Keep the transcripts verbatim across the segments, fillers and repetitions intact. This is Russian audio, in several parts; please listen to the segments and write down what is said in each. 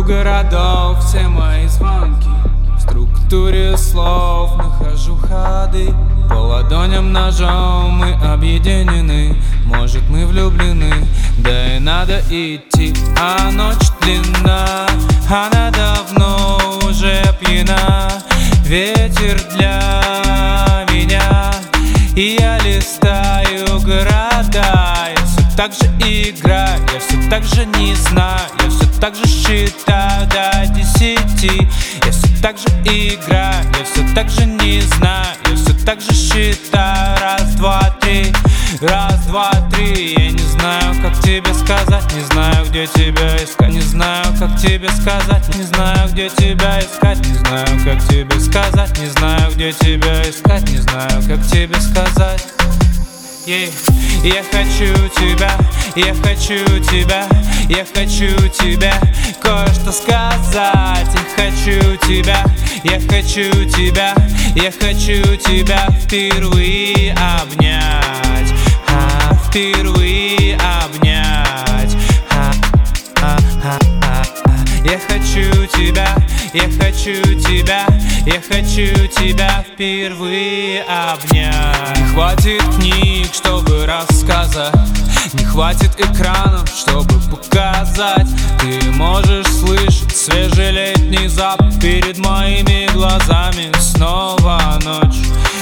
Обхожу городов, все мои звонки. В структуре слов нахожу ходы. По ладоням ножом мы объединены. Может, мы влюблены, да и надо идти. А ночь длинна, она давно уже пьяна. Ветер для меня, и я листаю города. Я все так же играю, я все так же не знаю. Я все так же считаю до десяти. Я все так же играю, я все так же не знаю. Я все так же считаю. Раз, два, три, раз, два, три. Я не знаю, как тебе сказать, не знаю, где тебя искать. Не знаю, как тебе сказать, не знаю, где тебя искать. Не знаю, как тебе сказать, не знаю, где тебя искать. Не знаю, как тебе сказать. Yeah. Я хочу тебя, я хочу тебя, я хочу тебя кое-что сказать. Я хочу тебя, я хочу тебя, я хочу тебя впервые обнять, а, впервые обнять. а, а, а, а, а. Я хочу тебя, я хочу тебя, я хочу тебя впервые обнять. Не хватит книг, чтобы рассказать, не хватит экранов, чтобы показать. Ты можешь слышать свежий летний запах перед моими глазами. Снова ночь,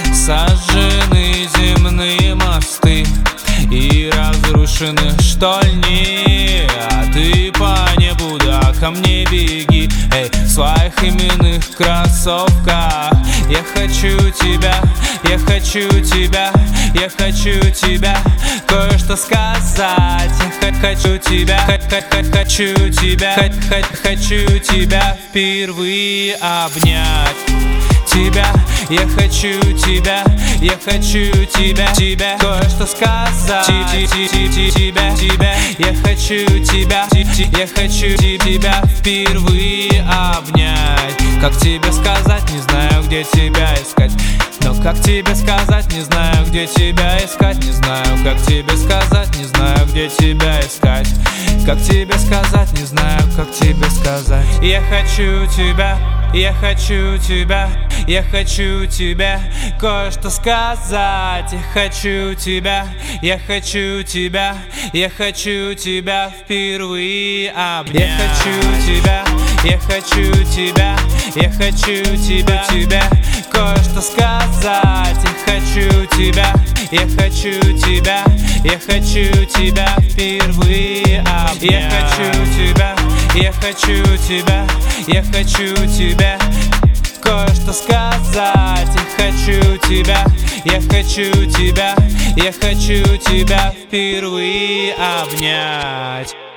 сожжены земные мосты и разрушены штольни. А ты по небу, да ко мне беги, эй, в своих именных кроссовках. Я хочу тебя, я хочу тебя, я хочу тебя кое-что сказать. Я хочу тебя, хочу тебя, хочу тебя впервые обнять. Тебя, я хочу тебя, я хочу тебя, тебя кое-что сказать. Тебя, тебя, я хочу тебя, я хочу тебя впервые обнять. Как тебе сказать, не знаю, где тебя искать. Но как тебе сказать, не знаю, где тебя искать. Не знаю, как тебе сказать, не знаю, где тебя искать. Как тебе сказать, не знаю, как тебе сказать. Я хочу тебя, я хочу тебя, я хочу тебя кое-что сказать. Я хочу тебя, я хочу тебя, я хочу тебя впервые обнять. Я хочу тебя, я хочу тебя, я хочу тебя, тебя кое-что сказать. Я хочу тебя, я хочу тебя, я хочу тебя впервые обнять. Я хочу тебя, я хочу тебя, я хочу тебя кое-что сказать. Я хочу тебя, я хочу тебя, я хочу тебя впервые обнять.